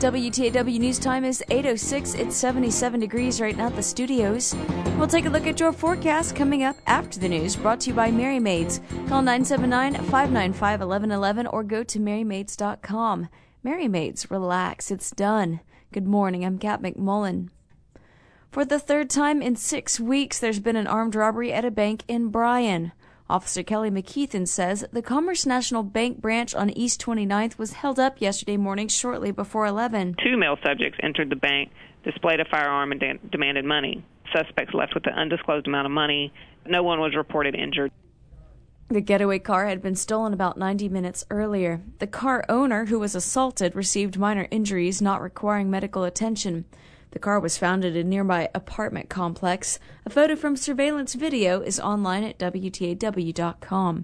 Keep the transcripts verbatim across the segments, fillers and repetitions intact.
W T A W News Time is eight oh six. It's seventy-seven degrees right now at the studios. We'll take a look at your forecast coming up after the news, brought to you by Mary Maids. Call nine seven nine, five nine five, one one one one or go to mary maids dot com. Mary Maids, relax, it's done. Good morning, I'm Kat McMullen. For the third time in six weeks, there's been an armed robbery at a bank in Bryan. Officer Kelly McKeithen says the Commerce National Bank branch on East twenty-ninth was held up yesterday morning shortly before eleven. Two male subjects entered the bank, displayed a firearm, and de- demanded money. Suspects left with an undisclosed amount of money. No one was reported injured. The getaway car had been stolen about ninety minutes earlier. The car owner, who was assaulted, received minor injuries not requiring medical attention. The car was found at a nearby apartment complex. A photo from surveillance video is online at W T A W dot com.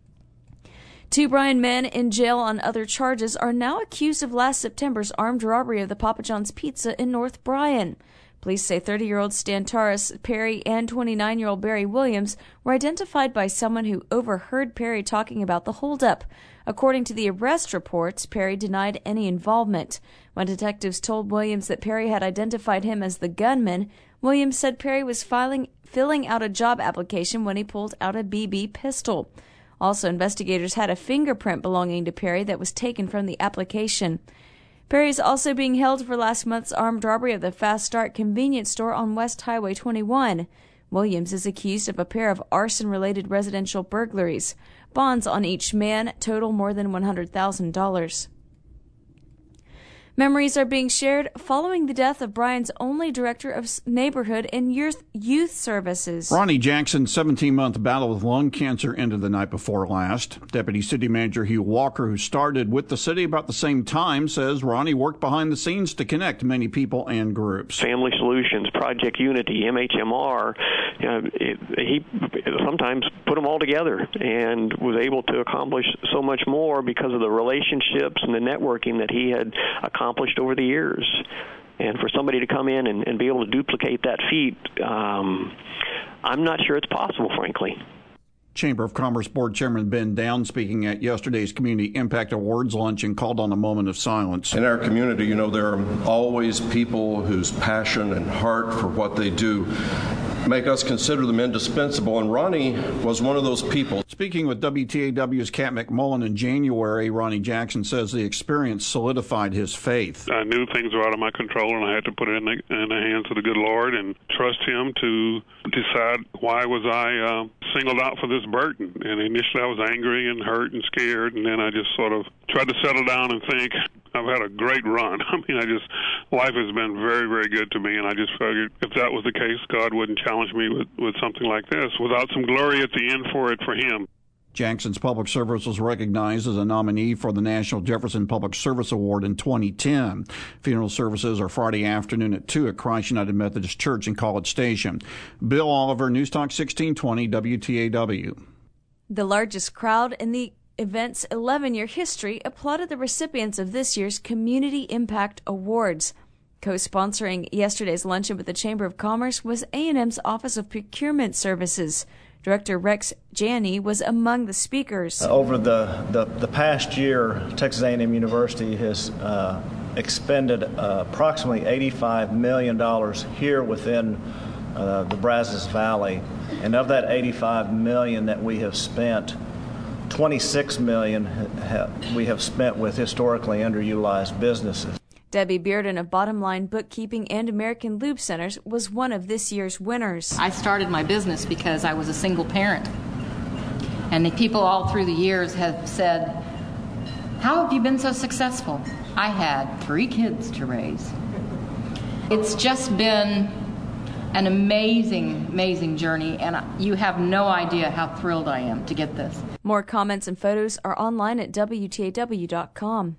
Two Bryan men in jail on other charges are now accused of last September's armed robbery of the Papa John's Pizza in North Bryan. Police say thirty-year-old Stan Taurus Perry and twenty-nine-year-old Barry Williams were identified by someone who overheard Perry talking about the holdup. According to the arrest reports, Perry denied any involvement. When detectives told Williams that Perry had identified him as the gunman, Williams said Perry was filing, filling out a job application when he pulled out a B B pistol. Also, investigators had a fingerprint belonging to Perry that was taken from the application. Perry is also being held for last month's armed robbery of the Fast Start convenience store on West Highway twenty-one. Williams is accused of a pair of arson-related residential burglaries. Bonds on each man total more than one hundred thousand dollars. Memories are being shared following the death of Bryan's only director of neighborhood and youth, youth services. Ronnie Jackson's seventeen-month battle with lung cancer ended the night before last. Deputy City Manager Hugh Walker, who started with the city about the same time, says Ronnie worked behind the scenes to connect many people and groups. Family Solutions, Project Unity, M H M R, you know, it, he sometimes put them all together and was able to accomplish so much more because of the relationships and the networking that he had accomplished accomplished over the years. And for somebody to come in and, and be able to duplicate that feat, um, I'm not sure it's possible, frankly. Chamber of Commerce Board Chairman Ben Down, speaking at yesterday's Community Impact Awards luncheon, called on a moment of silence. In our community, you know, there are always people whose passion and heart for what they do make us consider them indispensable, and Ronnie was one of those people. Speaking with W T A W's Kat McMullen in January, Ronnie Jackson says the experience solidified his faith. I knew things were out of my control, and I had to put it in the, in the hands of the good Lord and trust Him to decide why was I uh, singled out for this burden. And initially I was angry and hurt and scared, and then I just sort of tried to settle down and think, I've had a great run. I mean, I just, life has been very, very good to me, and I just figured if that was the case, God wouldn't challenge me with, with something like this without some glory at the end for it for Him. Jackson's public service was recognized as a nominee for the National Jefferson Public Service Award in twenty ten. Funeral services are Friday afternoon at two at Christ United Methodist Church in College Station. Bill Oliver, News Talk sixteen twenty, W T A W. The largest crowd in the event's eleven-year history applauded the recipients of this year's Community Impact Awards. Co-sponsoring yesterday's luncheon with the Chamber of Commerce was A and M's Office of Procurement Services. Director Rex Janney was among the speakers. Uh, over the, the, the past year, Texas A and M University has uh, expended uh, approximately eighty-five million dollars here within uh, the Brazos Valley. And of that eighty-five million dollars that we have spent, twenty-six million dollars ha- we have spent with historically underutilized businesses. Debbie Bearden of Bottom Line Bookkeeping and American Lube Centers was one of this year's winners. I started my business because I was a single parent. And the people all through the years have said, how have you been so successful? I had three kids to raise. It's just been an amazing, amazing journey, and you have no idea how thrilled I am to get this. More comments and photos are online at W T A W dot com.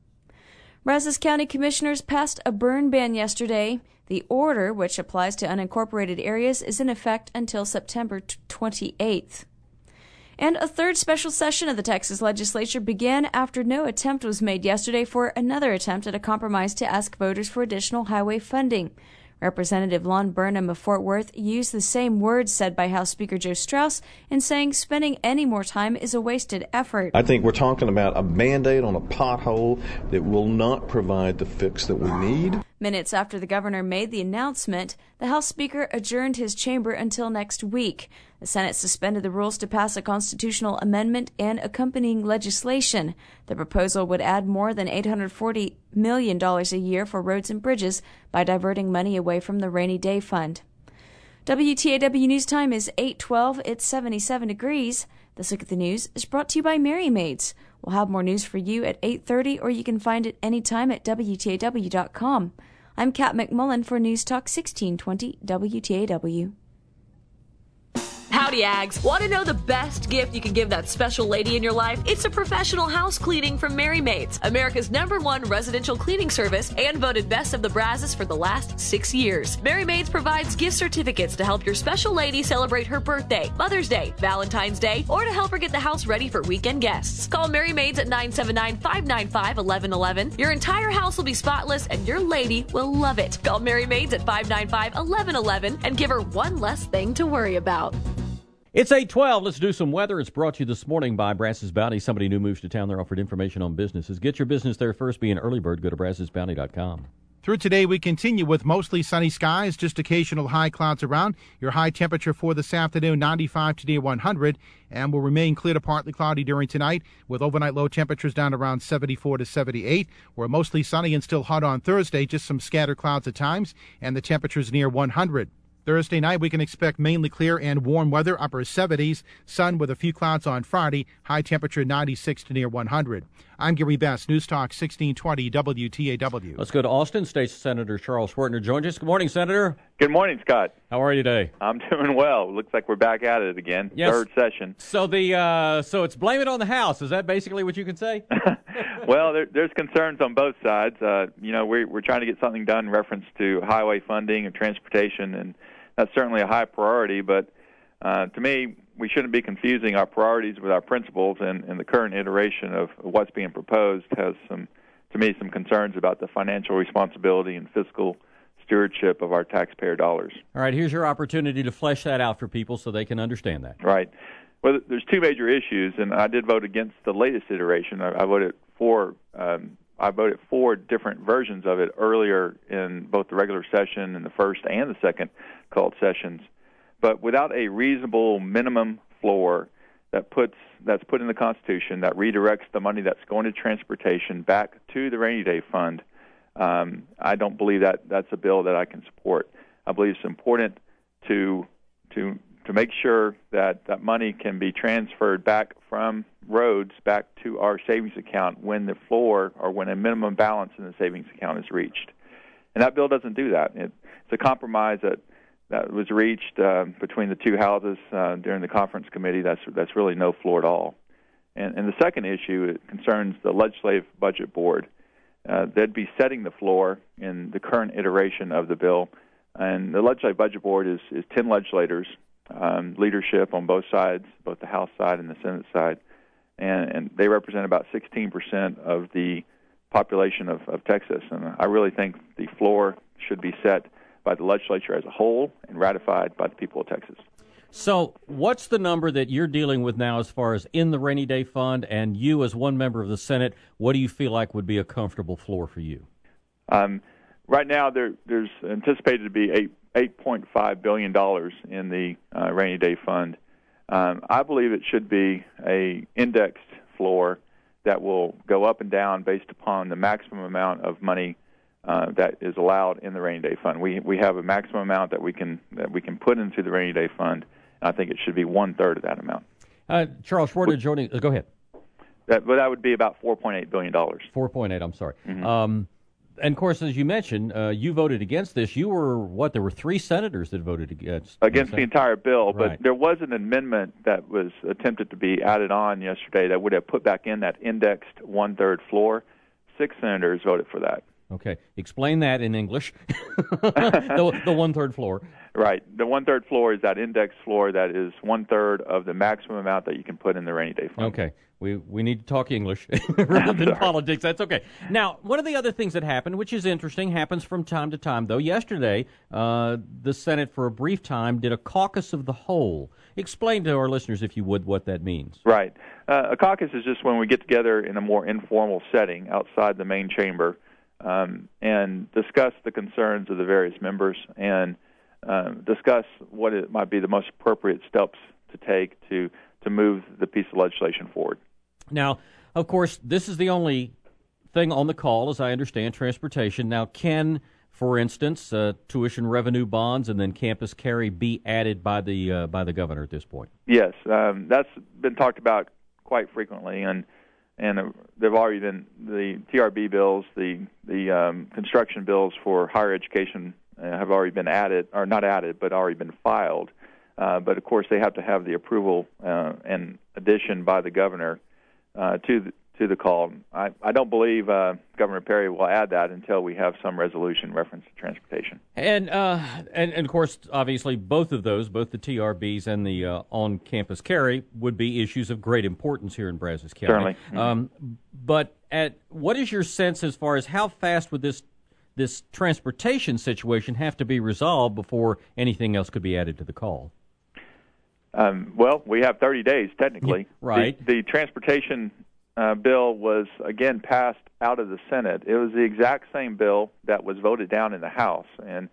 Brazos County Commissioners passed a burn ban yesterday. The order, which applies to unincorporated areas, is in effect until September twenty-eighth. And a third special session of the Texas legislature began after no attempt was made yesterday for another attempt at a compromise to ask voters for additional highway funding. Representative Lon Burnham of Fort Worth used the same words said by House Speaker Joe Straus in saying spending any more time is a wasted effort. I think we're talking about a Band-Aid on a pothole that will not provide the fix that we need. Minutes after the governor made the announcement, the House Speaker adjourned his chamber until next week. The Senate suspended the rules to pass a constitutional amendment and accompanying legislation. The proposal would add more than eight hundred forty million dollars a year for roads and bridges by diverting money away from the Rainy Day Fund. W T A W News Time is eight twelve. It's seventy-seven degrees. This Look at the News is brought to you by Mary Maids. We'll have more news for you at eight thirty, or you can find it anytime at W T A W dot com. I'm Kat McMullen for News Talk sixteen twenty W T A W. Howdy, Ags. Want to know the best gift you can give that special lady in your life? It's a professional house cleaning from Mary Maids, America's number one residential cleaning service and voted best of the Brazos for the last six years. Mary Maids provides gift certificates to help your special lady celebrate her birthday, Mother's Day, Valentine's Day, or to help her get the house ready for weekend guests. Call Mary Maids at nine seven nine, five nine five, one one one one. Your entire house will be spotless and your lady will love it. Call Mary Maids at five nine five, one one one one and give her one less thing to worry about. It's eight twelve. Let's do some weather. It's brought to you this morning by Brazos Bounty. Somebody new moves to town. They're offered information on businesses. Get your business there first. Be an early bird. Go to brazos bounty dot com. Through today, we continue with mostly sunny skies, just occasional high clouds around. Your high temperature for this afternoon, ninety-five to near one hundred, and will remain clear to partly cloudy during tonight, with overnight low temperatures down around seventy-four to seventy-eight. We're mostly sunny and still hot on Thursday, just some scattered clouds at times, and the temperatures near one hundred. Thursday night, we can expect mainly clear and warm weather, upper seventies, sun with a few clouds on Friday, high temperature ninety-six to near one hundred. I'm Gary Best, News Talk sixteen twenty W T A W. Let's go to Austin. State Senator Charles Schwertner joins us. Good morning, Senator. Good morning, Scott. How are you today? I'm doing well. Looks like we're back at it again. Yes. Third session. So the uh, so it's blame it on the House. Is that basically what you can say? Well, there, there's concerns on both sides. Uh, you know, we're, we're trying to get something done in reference to highway funding and transportation, and that's certainly a high priority, but uh, to me, we shouldn't be confusing our priorities with our principles, and, and the current iteration of what's being proposed has, some, to me, some concerns about the financial responsibility and fiscal stewardship of our taxpayer dollars. All right, here's your opportunity to flesh that out for people so they can understand that. Right. Well, there's two major issues, and I did vote against the latest iteration. I, I voted for um, I voted for different versions of it earlier in both the regular session and the first and the second called sessions. But without a reasonable minimum floor that puts that's put in the Constitution that redirects the money that's going to transportation back to the Rainy Day Fund, um, I don't believe that that's a bill that I can support. I believe it's important to to to make sure that that money can be transferred back from roads back to our savings account when the floor or when a minimum balance in the savings account is reached. And that bill doesn't do that. It, it's a compromise that, that was reached uh, between the two houses uh, during the conference committee. That's that's really no floor at all. And, and the second issue it concerns the Legislative Budget Board. Uh, they'd be setting the floor in the current iteration of the bill. And the Legislative Budget Board is, is ten legislators, um, leadership on both sides, both the House side and the Senate side. And, and they represent about sixteen percent of the population of, of Texas. And I really think the floor should be set by the legislature as a whole and ratified by the people of Texas. So what's the number that you're dealing with now as far as in the Rainy Day Fund, and you as one member of the Senate, what do you feel like would be a comfortable floor for you? Um, right now there, there's anticipated to be eight, eight point five billion dollars in the uh, Rainy Day Fund. Um, I believe it should be a indexed floor that will go up and down based upon the maximum amount of money uh, that is allowed in the Rainy Day Fund. We we have a maximum amount that we can that we can put into the Rainy Day Fund. And I think it should be one third of that amount. Uh, Charles Schwertner joining. Uh, go ahead. That, but that would be about four point eight billion dollars. four point eight. I'm sorry. Mm-hmm. Um, and of course, as you mentioned, uh, you voted against this. You were what? There were three senators that voted against against the entire bill. But right. There was an amendment that was attempted to be added on yesterday that would have put back in that indexed one third floor. Six senators voted for that. Okay, explain that in English. the, the one third floor. Right. The one third floor is that index floor that is one third of the maximum amount that you can put in the Rainy Day Fund. Okay. We we need to talk English rather than politics. That's okay. Now, one of the other things that happened, which is interesting, happens from time to time, though. Yesterday, uh, the Senate, for a brief time, did a caucus of the whole. Explain to our listeners, if you would, what that means. Right. Uh, a caucus is just when we get together in a more informal setting outside the main chamber um, and discuss the concerns of the various members and uh, discuss what it might be the most appropriate steps to take to, to move the piece of legislation forward. Now, of course, this is the only thing on the call, as I understand, transportation. Now, can, for instance, uh, tuition revenue bonds and then campus carry be added by the uh, by the governor at this point? Yes, um, that's been talked about quite frequently, and and uh, they've already been the T R B bills, the the um, construction bills for higher education uh, have already been added, or not added, but already been filed. Uh, but of course, they have to have the approval uh, and addition by the governor uh, to the, to the call. I, I don't believe uh, Governor Perry will add that until we have some resolution reference to transportation. And, uh, and and of course, obviously, both of those, both the T R Bs and the uh, on-campus carry, would be issues of great importance here in Brazos County. Certainly. Mm-hmm. Um, but at what is your sense as far as how fast would this this transportation situation have to be resolved before anything else could be added to the call? Um, well, we have thirty days, technically. Right. The, the transportation uh, bill was, again, passed out of the Senate. It was the exact same bill that was voted down in the House. And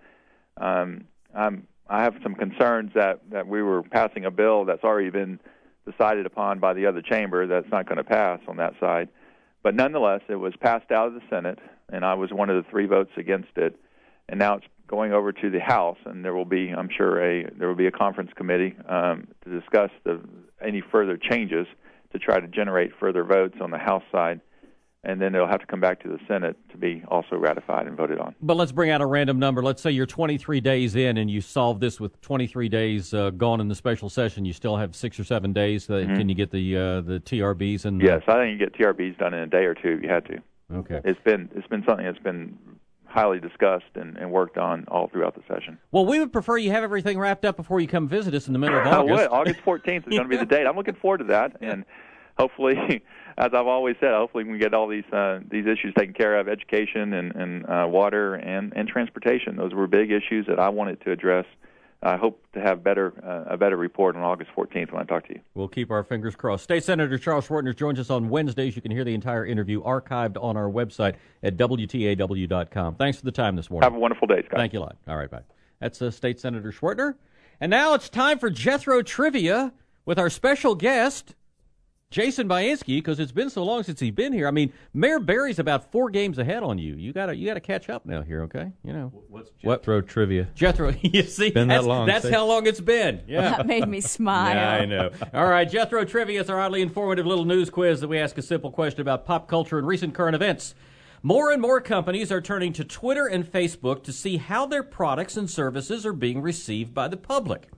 um, I'm, I have some concerns that, that we were passing a bill that's already been decided upon by the other chamber that's not going to pass on that side. But nonetheless, it was passed out of the Senate, and I was one of the three votes against it. And now it's going over to the House, and there will be, I'm sure, a there will be a conference committee um, to discuss the, any further changes to try to generate further votes on the House side, and then it'll have to come back to the Senate to be also ratified and voted on. But let's bring out a random number. Let's say you're twenty-three days in, and you solve this with twenty-three days uh, gone in the special session. You still have six or seven days. Uh, mm-hmm. Can you get the uh, the T R Bs? And the... Yes, I think you get T R Bs done in a day or two if you had to. Okay. It's been it's been something that's been highly discussed and, and worked on all throughout the session. Well, we would prefer you have everything wrapped up before you come visit us in the middle of August. I would. August fourteenth is going to be the date. I'm looking forward to that, and hopefully, as I've always said, hopefully we can get all these uh, these issues taken care of, education and, and uh, water and, and transportation. Those were big issues that I wanted to address. I hope to have better uh, a better report on August fourteenth when I talk to you. We'll keep our fingers crossed. State Senator Charles Schwertner joins us on Wednesdays. You can hear the entire interview archived on our website at W T A W dot com. Thanks for the time this morning. Have a wonderful day, Scott. Thank you a lot. All right, bye. That's uh, State Senator Schwertner. And now it's time for Jethro Trivia with our special guest, Jason Bainski, because it's been so long since he's been here. I mean, Mayor Barry's about four games ahead on you. You gotta, you gotta catch up now here, okay? You know what's Jethro what? Trivia? Jethro, you see, been that's, that long. That's how long it's been. Yeah, that made me smile. Yeah, I know. All right, Jethro Trivia is our oddly informative little news quiz that we ask a simple question about pop culture and recent current events. More and more companies are turning to Twitter and Facebook to see how their products and services are being received by the public.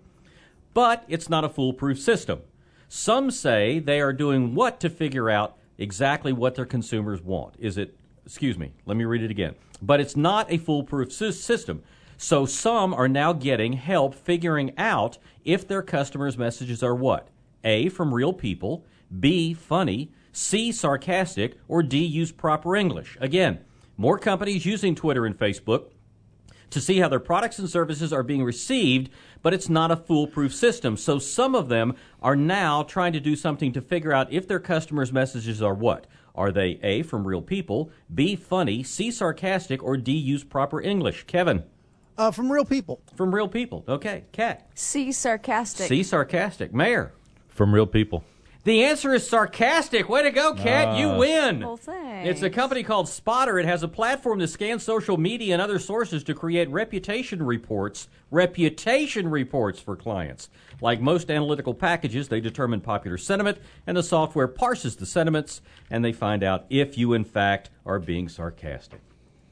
But it's not a foolproof system. Some say they are doing what to figure out exactly what their consumers want. Is it, excuse me, let me read it again. But it's not a foolproof system. So some are now getting help figuring out if their customers' messages are what? A, from real people, B, funny, C, sarcastic, or D, use proper English. Again, more companies using Twitter and Facebook to see how their products and services are being received, but it's not a foolproof system. So some of them are now trying to do something to figure out if their customers' messages are what? Are they A, from real people, B, funny, C, sarcastic, or D, use proper English? Kevin? Uh, from real people. From real people. Okay. Kat? C, sarcastic. C, sarcastic. Mayor? From real people. The answer is sarcastic. Way to go, Kat. Uh, you win. Well, thanks. It's a company called Spotter. It has a platform to scan social media and other sources to create reputation reports, reputation reports for clients. Like most analytical packages, they determine popular sentiment, and the software parses the sentiments, and they find out if you, in fact, are being sarcastic.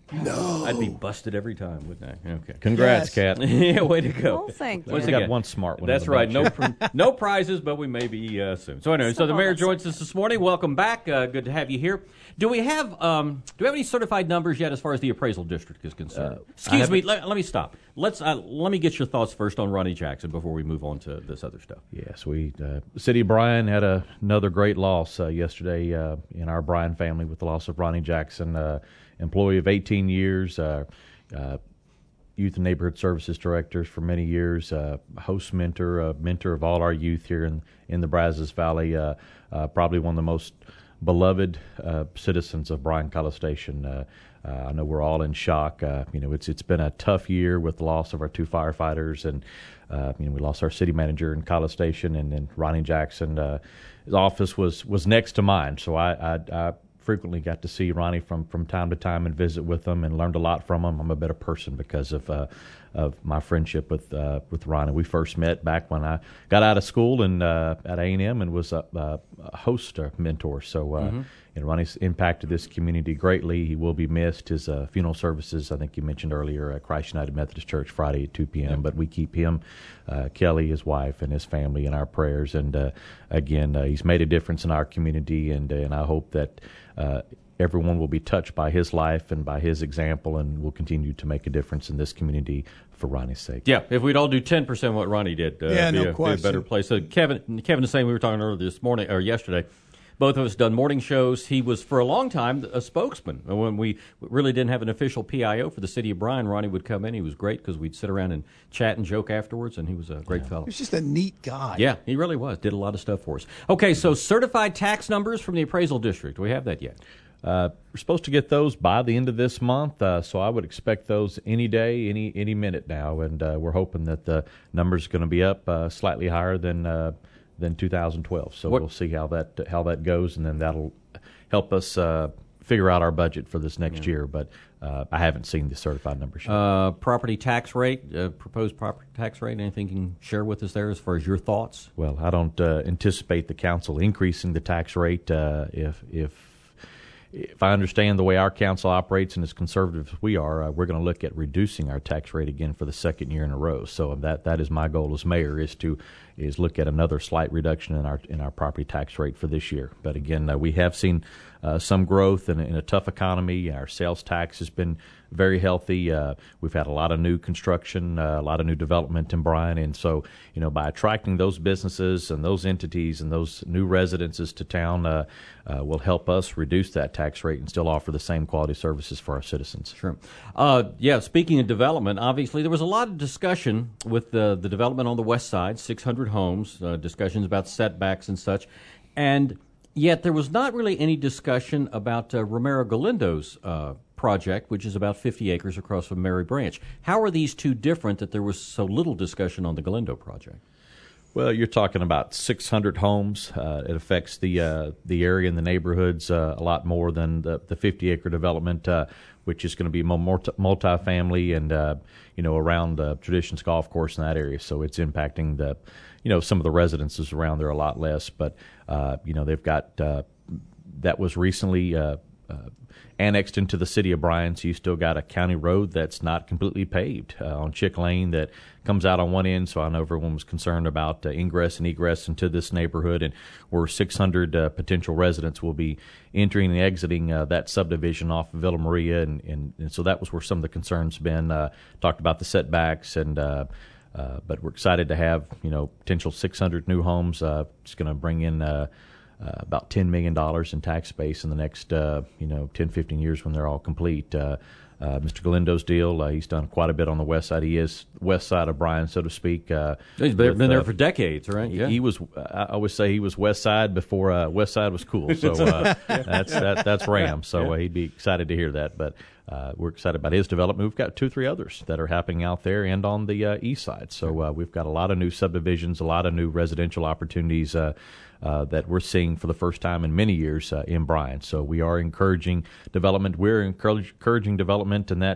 No. I'd be busted every time, wouldn't I? Okay. Congrats, Yes. Kat. Yeah, way to go. Well, thank you. Once We got again, one smart one. That's in the right. bunch. No pr- no prizes, but we may be uh, soon. So anyway, so the mayor joins us this morning. Welcome back. Uh, good to have you here. Do we have um, do we have any certified numbers yet as far as the appraisal district is concerned? Uh, Excuse me. Let, let me stop. Let's uh, let me get your thoughts first on Ronnie Jackson before we move on to this other stuff. Yes, we uh, City of Bryan had a, another great loss uh, yesterday uh, in our Bryan family with the loss of Ronnie Jackson, uh, employee of eighteen years, uh, uh, youth and neighborhood services director for many years, uh, host mentor, uh, mentor of all our youth here in in the Brazos Valley. Uh, uh, probably one of the most beloved uh, citizens of Bryan College Station. Uh, uh, I know we're all in shock. Uh, you know, it's it's been a tough year with the loss of our two firefighters, and uh, you know, we lost our city manager in College Station, and then Ronnie Jackson. Uh, his office was was next to mine, so I, I, I frequently got to see Ronnie from, from time to time and visit with him, and learned a lot from him. I'm a better person because of uh, of my friendship with uh, with Ronnie. We first met back when I got out of school and uh, at A and M and was a, a host or mentor. So uh, Mm-hmm. you know, Ronnie's impacted this community greatly. He will be missed. His uh, funeral services, I think you mentioned earlier, at Christ United Methodist Church Friday at two p.m. But we keep him, uh, Kelly, his wife, and his family in our prayers. And uh, again, uh, he's made a difference in our community, and and I hope that uh, everyone will be touched by his life and by his example, and will continue to make a difference in this community for Ronnie's sake. Yeah, if we'd all do ten percent what Ronnie did, uh, Yeah, be, no a, be a question. better place. So Kevin, Kevin is saying, we were talking earlier this morning or yesterday. Both of us done morning shows. He was for a long time a spokesman. When we really didn't have an official P I O for the city of Bryan, Ronnie would come in. He was great because we'd sit around and chat and joke afterwards, and he was a great Yeah. fellow. He's just a neat guy. Yeah, he really was. Did a lot of stuff for us. Okay, so certified tax numbers from the appraisal district. Do we have that yet? Uh, we're supposed to get those by the end of this month, uh, so I would expect those any day, any any minute now, and uh, we're hoping that the number's going to be up uh, slightly higher than uh, than two thousand twelve. So What- we'll see how that how that goes, and then that'll help us uh, figure out our budget for this next year. But uh, I haven't seen the certified numbers yet. Uh, property tax rate, uh, proposed property tax rate. Anything you can share with us there as far as your thoughts? Well, I don't uh, anticipate the council increasing the tax rate. Uh, if if if I understand the way our council operates, and as conservative as we are, uh, we're going to look at reducing our tax rate again for the second year in a row. So that that is my goal as mayor, is to is look at another slight reduction in our in our property tax rate for this year. But again, uh, we have seen uh, some growth in, in a tough economy. Our sales tax has been very healthy. Uh, we've had a lot of new construction, uh, a lot of new development in Bryan, and so you know, by attracting those businesses and those entities and those new residences to town, uh, uh, will help us reduce that tax rate and still offer the same quality services for our citizens. Sure. Uh, yeah, speaking of development, obviously there was a lot of discussion with the, the development on the west side, six hundred homes, uh, discussions about setbacks and such, and yet there was not really any discussion about uh, Romero Galindo's uh, project, which is about fifty acres across from Mary Branch. How are these two different that there was so little discussion on the Galindo project? Well, you're talking about six hundred homes. Uh, it affects the uh, the area and the neighborhoods uh, a lot more than the, the fifty acre development, uh, which is going to be more multi- multi-family and uh, you know, around the Traditions Golf Course in that area. So it's impacting the, you know, some of the residences around there a lot less. But uh, you know, they've got uh, that was recently Uh, uh, annexed into the city of Bryan, so you still got a county road that's not completely paved uh, on Chick Lane that comes out on one end. So I know everyone was concerned about uh, ingress and egress into this neighborhood, and where six hundred uh, potential residents will be entering and exiting uh, that subdivision off of Villa Maria, and, and, and so that was where some of the concerns been. Uh, talked about the setbacks, and uh, uh, but we're excited to have, you know, potential six hundred new homes. Uh, it's going to bring in Uh, Uh, about ten million dollars in tax base in the next, uh, you know, ten, fifteen years when they're all complete. Uh, uh, Mister Galindo's deal, uh, he's done quite a bit on the west side. He is west side of Bryan, so to speak. Uh, He's been, with, been there uh, for decades, right? He, Yeah. he was. I always say he was west side before uh, west side was cool. So uh, that's that, that's Ram. So uh, he'd be excited to hear that. But uh, we're excited about his development. We've got two, three others that are happening out there and on the uh, east side. So uh, we've got a lot of new subdivisions, a lot of new residential opportunities Uh, Uh, that we're seeing for the first time in many years uh, in Bryan. So we are encouraging development. We're encourage, encouraging development in that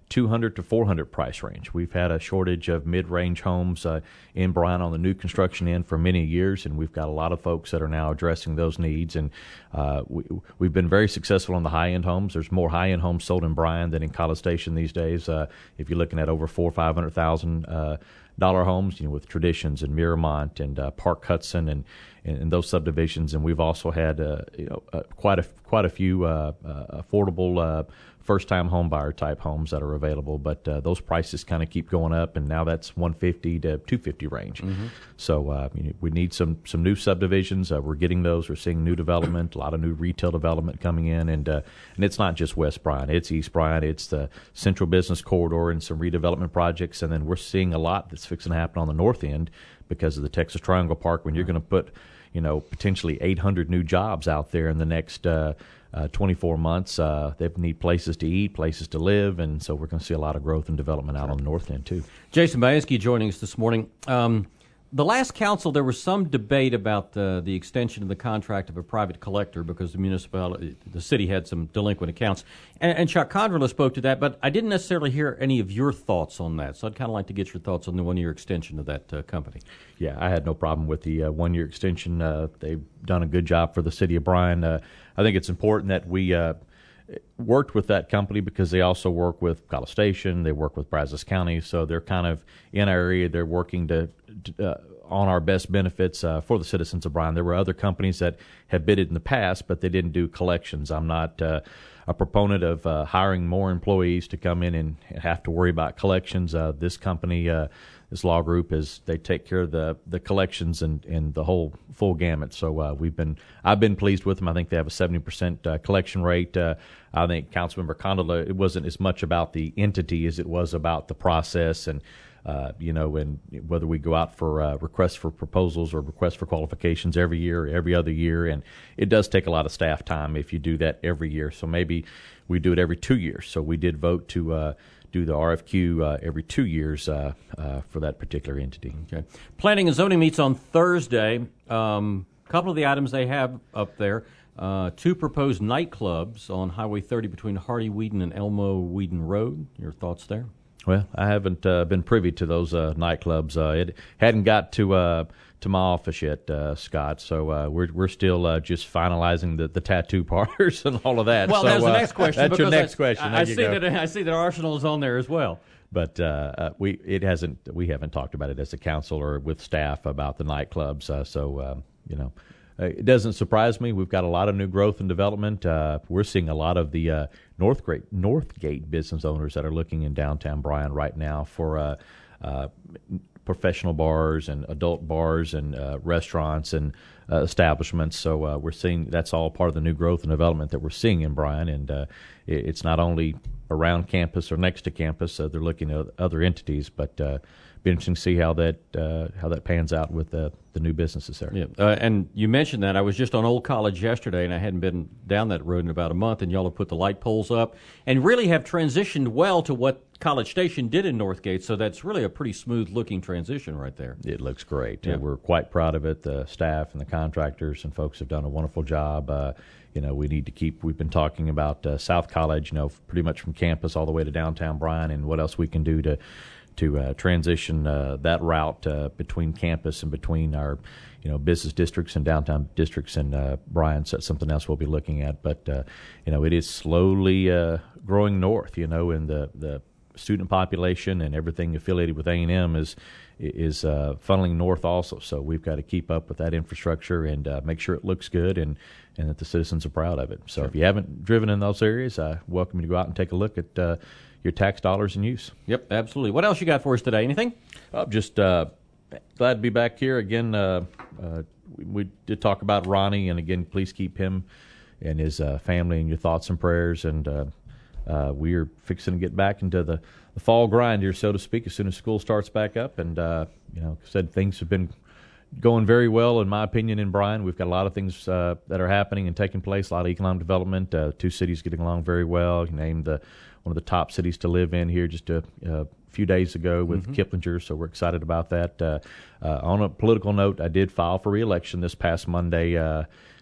two hundred to four hundred price range. We've had a shortage of mid-range homes uh, in Bryan on the new construction end for many years, and we've got a lot of folks that are now addressing those needs. And uh, we, we've been very successful on the high-end homes. There's more high-end homes sold in Bryan than in College Station these days. Uh, if you're looking at over four or five hundred thousand uh, dollar homes, you know, with Traditions and Miramont and uh, Park Hudson and, and, and those subdivisions, and we've also had uh, you know uh, quite a quite a few uh, uh, affordable uh, first-time home buyer type homes that are available, but uh, those prices kind of keep going up, and now that's one fifty to two fifty range. Mm-hmm. So uh, you know, we need some some new subdivisions. Uh, we're getting those. We're seeing new development, a lot of new retail development coming in, and uh, and it's not just West Bryan. It's East Bryan. It's the Central Business Corridor and some redevelopment projects, and then we're seeing a lot that's fixing to happen on the north end because of the Texas Triangle Park. When you're going to put, you know, potentially eight hundred new jobs out there in the next uh, uh, twenty-four months. Uh, they need places to eat, places to live, and so we're going to see a lot of growth and development out on the north end, too. Jason Bainski joining us this morning. Um, the last council, there was some debate about the, the extension of the contract of a private collector because the municipality, the city had some delinquent accounts. And, and Chuck Condrela spoke to that, but I didn't necessarily hear any of your thoughts on that. So I'd kind of like to get your thoughts on the one-year extension of that uh, company. Yeah, I had no problem with the uh, one-year extension. Uh, they've done a good job for the city of Bryan. Uh, I think it's important that we uh, worked with that company because they also work with College Station. They work with Brazos County, so they're kind of in our area. They're working to, to uh, on our best benefits uh, for the citizens of Bryan. There were other companies that have bidded in the past, but they didn't do collections. I'm not uh, a proponent of uh, hiring more employees to come in and have to worry about collections. Uh, this company, uh, this law group, is they take care of the, the collections and, and the whole full gamut. So uh, we've been I've been pleased with them. I think they have a seventy percent uh, collection rate. Uh, I think Councilmember Condela, it wasn't as much about the entity as it was about the process and Uh, you know, and whether we go out for uh, requests for proposals or requests for qualifications every year or every other year, and it does take a lot of staff time if you do that every year. So maybe we do it every two years. So we did vote to uh, do the R F Q uh, every two years uh, uh, for that particular entity. Okay. Planning and Zoning meets on Thursday. Um, a couple of the items they have up there. Uh, two proposed nightclubs on Highway thirty between Hardy Whedon and Elmo Whedon Road. Your thoughts there? Well, I haven't uh, been privy to those uh, nightclubs. Uh, it hadn't got to uh, to my office yet, uh, Scott. So uh, we're we're still uh, just finalizing the, the tattoo parlors and all of that. Well, so, that's the uh, next question. That's your next I, question. I, I see that I see that Arsenal is on there as well. But uh, uh, we it hasn't we haven't talked about it as a council or with staff about the nightclubs. Uh, so uh, you know. Uh, it doesn't surprise me. We've got a lot of new growth and development. Uh, we're seeing a lot of the uh, Northgate, Northgate business owners that are looking in downtown Bryan right now for uh, uh, professional bars and adult bars and uh, restaurants and uh, establishments. So uh, we're seeing that's all part of the new growth and development that we're seeing in Bryan. And uh, it, it's not only around campus or next to campus. Uh, they're looking at other entities, but uh, be interesting to see how that uh, how that pans out with the the new businesses there. Yeah, uh, and you mentioned that. I was just on Old College yesterday, and I hadn't been down that road in about a month, and y'all have put the light poles up and really have transitioned well to what College Station did in Northgate, so that's really a pretty smooth-looking transition right there. It looks great. Yeah. Uh, we're quite proud of it. The staff and the contractors and folks have done a wonderful job. Uh, you know, we need to keep, we've been talking about uh, South College, you know, pretty much from campus all the way to downtown Bryan, and what else we can do to to uh, transition uh, that route uh, between campus and between our, you know, business districts and downtown districts in uh, Bryan. So that's something else we'll be looking at. But, uh, you know, it is slowly uh, growing north, you know, and the, the student population and everything affiliated with A and M is is uh, funneling north also. So we've got to keep up with that infrastructure and uh, make sure it looks good and, and that the citizens are proud of it. So sure. If you haven't driven in those areas, I welcome you to go out and take a look at uh, your tax dollars in use. Yep, absolutely. What else you got for us today? Anything? Uh, just uh, glad to be back here again. Uh, uh, we, we did talk about Ronnie, and again, please keep him and his uh, family in your thoughts and prayers. And uh, uh, we are fixing to get back into the, the fall grind here, so to speak, as soon as school starts back up. And uh, you know, said things have been going very well, in my opinion, in Bryan. We've got a lot of things uh, that are happening and taking place. A lot of economic development. Uh, two cities getting along very well. You named the one of the top cities to live in here just a, a few days ago with mm-hmm. Kiplinger, so we're excited about that. Uh, uh, on a political note, I did file for re-election this past Monday uh,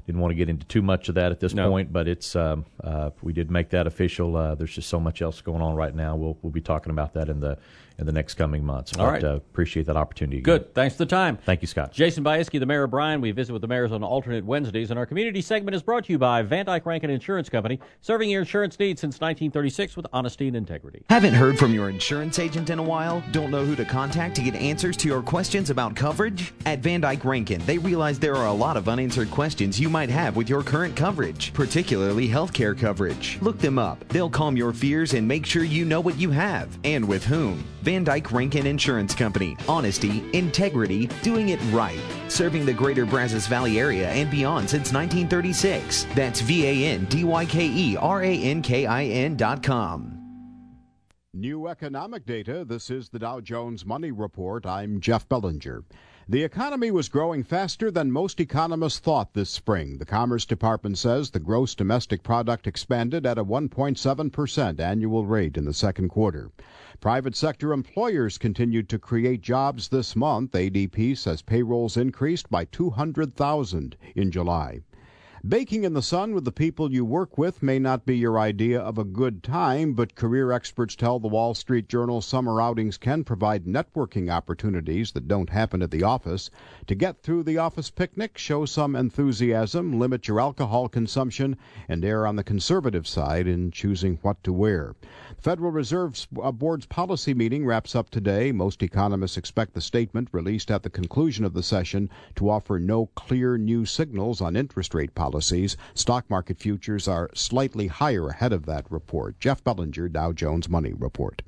didn't want to get into too much of that at this No. point, but it's um, uh, we did make that official. Uh, there's just so much else going on right now. We'll we'll be talking about that in the in the next coming months. But, All right. uh, appreciate that opportunity. Again. Good. Thanks for the time. Thank you, Scott. Jason Bieski, the mayor of Bryan. We visit with the mayors on alternate Wednesdays, and our community segment is brought to you by Van Dyke Rankin Insurance Company, serving your insurance needs since nineteen thirty-six with honesty and integrity. Haven't heard from your insurance agent in a while? Don't know who to contact to get answers to your questions about coverage? At Van Dyke Rankin, they realize there are a lot of unanswered questions you might have with your current coverage, particularly healthcare coverage. Look them up. They'll calm your fears and make sure you know what you have and with whom. Van Dyke Rankin Insurance Company. Honesty, integrity, doing it right. Serving the greater Brazos Valley area and beyond since nineteen thirty-six. That's V A N D Y K E R A N K I N dot com. New economic data. This is the Dow Jones Money Report. I'm Jeff Bellinger. The economy was growing faster than most economists thought this spring. The Commerce Department says the gross domestic product expanded at a one point seven percent annual rate in the second quarter. Private sector employers continued to create jobs this month. A D P says payrolls increased by two hundred thousand in July. Baking in the sun with the people you work with may not be your idea of a good time, but career experts tell the Wall Street Journal summer outings can provide networking opportunities that don't happen at the office. To get through the office picnic, show some enthusiasm, limit your alcohol consumption, and err on the conservative side in choosing what to wear. The Federal Reserve Board's policy meeting wraps up today. Most economists expect the statement released at the conclusion of the session to offer no clear new signals on interest rate policy. Stock market futures are slightly higher ahead of that report. Jeff Bellinger, Dow Jones Money Report.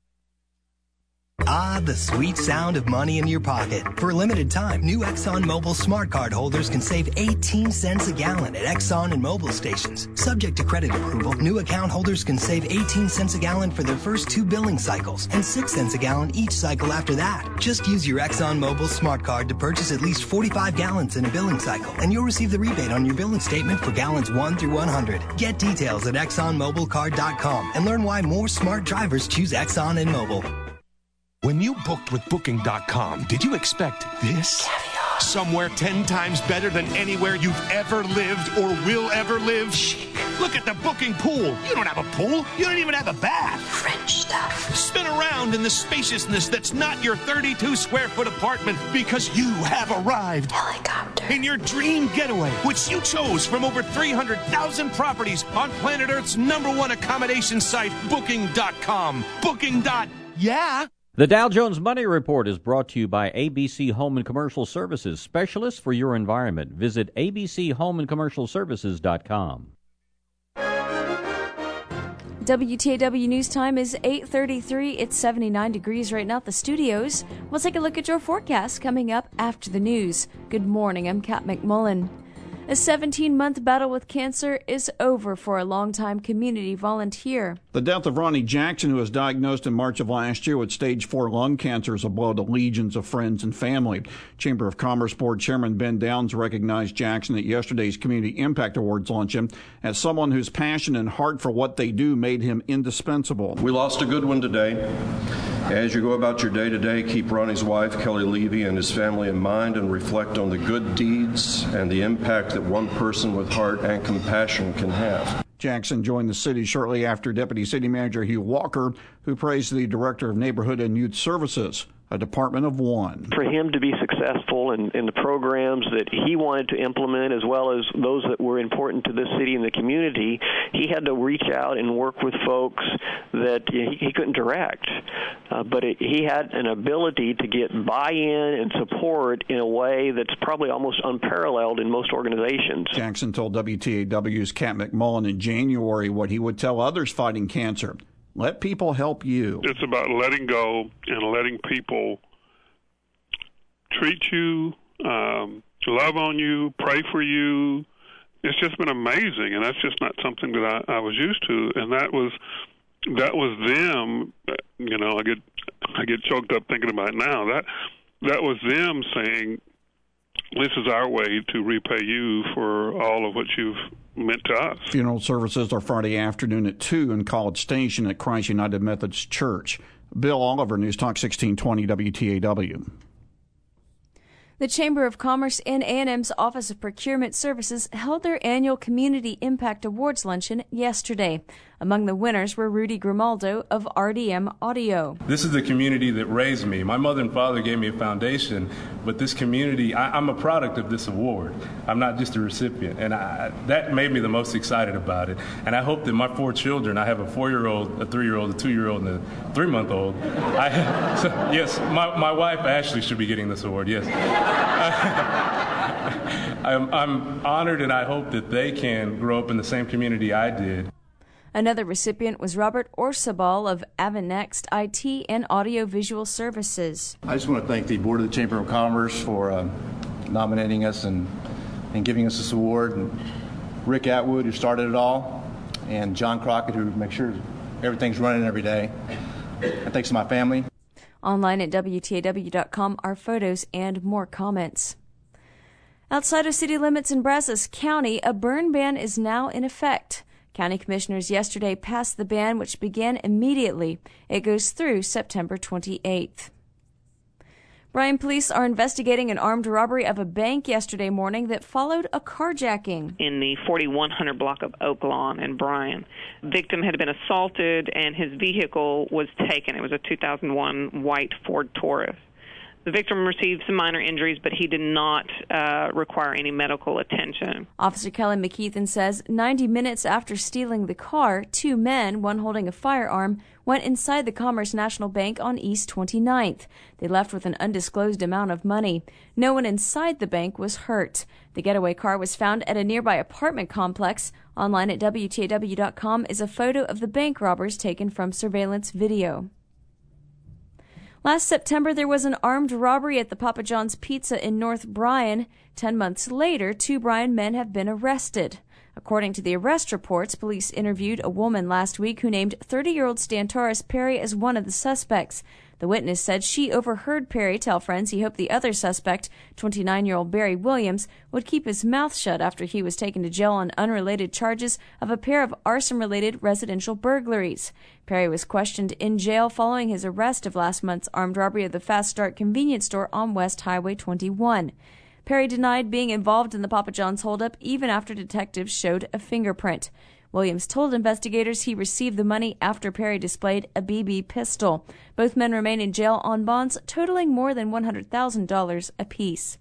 Ah, the sweet sound of money in your pocket. For a limited time, new Exxon Mobil Smart Card holders can save eighteen cents a gallon at Exxon and Mobil stations. Subject to credit approval, new account holders can save eighteen cents a gallon for their first two billing cycles and six cents a gallon each cycle after that. Just use your Exxon Mobil Smart Card to purchase at least forty-five gallons in a billing cycle, and you'll receive the rebate on your billing statement for gallons one through one hundred. Get details at exxon mobil card dot com and learn why more smart drivers choose Exxon and Mobil. When you booked with Booking dot com, did you expect this? Caviar. Somewhere ten times better than anywhere you've ever lived or will ever live? Chic. Look at the booking pool. You don't have a pool. You don't even have a bath. French stuff. Spin around in the spaciousness that's not your thirty-two square foot apartment because you have arrived. Helicopter. In your dream getaway, which you chose from over three hundred thousand properties on planet Earth's number one accommodation site, Booking dot com. Booking. Yeah. The Dow Jones Money Report is brought to you by A B C Home and Commercial Services, specialists for your environment. Visit a b c home and commercial services dot com. W T A W News Time is eight thirty-three. It's seventy-nine degrees right now at the studios. We'll take a look at your forecast coming up after the news. Good morning, I'm Kat McMullen. A seventeen-month battle with cancer is over for a longtime community volunteer. The death of Ronnie Jackson, who was diagnosed in March of last year with stage four lung cancer, is a blow to legions of friends and family. Chamber of Commerce Board Chairman Ben Downs recognized Jackson at yesterday's Community Impact Awards luncheon as someone whose passion and heart for what they do made him indispensable. We lost a good one today. As you go about your day-to-day, keep Ronnie's wife, Kelly Levy, and his family in mind and reflect on the good deeds and the impact that one person with heart and compassion can have. Jackson joined the city shortly after Deputy City Manager Hugh Walker, who praised the Director of Neighborhood and Youth Services, a department of one. For him to be successful in, in the programs that he wanted to implement, as well as those that were important to this city and the community, he had to reach out and work with folks that he, he couldn't direct. Uh, but it, he had an ability to get buy-in and support in a way that's probably almost unparalleled in most organizations. Jackson told W T A W's Kat McMullen in January what he would tell others fighting cancer. Let people help you. It's about letting go and letting people treat you, um, love on you, pray for you. It's just been amazing, and that's just not something that I, I was used to. And that was that was them. You know, I get I get choked up thinking about it now. That that was them saying, "This is our way to repay you for all of what you've meant to us." Funeral services are Friday afternoon at two in College Station at Christ United Methodist Church. Bill Oliver, News Talk sixteen twenty W T A W. The Chamber of Commerce and A and M's Office of Procurement Services held their annual Community Impact Awards luncheon yesterday. Among the winners were Rudy Grimaldo of R D M Audio. This is the community that raised me. My mother and father gave me a foundation, but this community, I, I'm a product of this award. I'm not just a recipient, and I, that made me the most excited about it. And I hope that my four children, I have a four-year-old, a three-year-old, a two-year-old, and a three-month-old. I, so, yes, my, my wife Ashley should be getting this award, yes. I'm, I'm honored, and I hope that they can grow up in the same community I did. Another recipient was Robert Orsabal of Avenext I T and Audiovisual Services. I just want to thank the Board of the Chamber of Commerce for uh, nominating us and, and giving us this award, and Rick Atwood, who started it all, and John Crockett, who makes sure everything's running every day. And thanks to my family. Online at W T A W dot com are photos and more comments. Outside of city limits in Brazos County, a burn ban is now in effect. County commissioners yesterday passed the ban, which began immediately. It goes through September twenty-eighth. Bryan police are investigating an armed robbery of a bank yesterday morning that followed a carjacking. In the forty-one hundred block of Oak Lawn in Bryan, the victim had been assaulted and his vehicle was taken. It was a two thousand one white Ford Taurus. The victim received some minor injuries, but he did not uh, require any medical attention. Officer Kelly McKeithen says ninety minutes after stealing the car, two men, one holding a firearm, went inside the Commerce National Bank on East twenty-ninth. They left with an undisclosed amount of money. No one inside the bank was hurt. The getaway car was found at a nearby apartment complex. Online at W T A W dot com is a photo of the bank robbers taken from surveillance video. Last September, there was an armed robbery at the Papa John's Pizza in North Bryan. Ten months later, two Bryan men have been arrested. According to the arrest reports, police interviewed a woman last week who named thirty-year-old Stantaris Perry as one of the suspects. The witness said she overheard Perry tell friends he hoped the other suspect, twenty-nine-year-old Barry Williams, would keep his mouth shut after he was taken to jail on unrelated charges of a pair of arson-related residential burglaries. Perry was questioned in jail following his arrest of last month's armed robbery of the Fast Start convenience store on West Highway twenty-one. Perry denied being involved in the Papa John's holdup even after detectives showed a fingerprint. Williams told investigators he received the money after Perry displayed a B B pistol. Both men remain in jail on bonds totaling more than one hundred thousand dollars apiece.